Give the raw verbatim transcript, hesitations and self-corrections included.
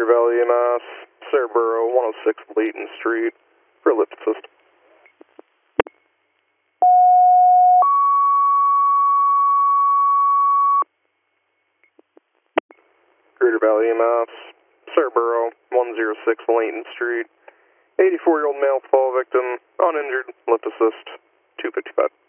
Valley E M S, Cerebro, one oh six Layton Street, for lift assist. Greater Valley E M S, Cerebro, one oh six Layton Street, eighty-four-year-old male fall victim, uninjured, lift assist, two fifty-five.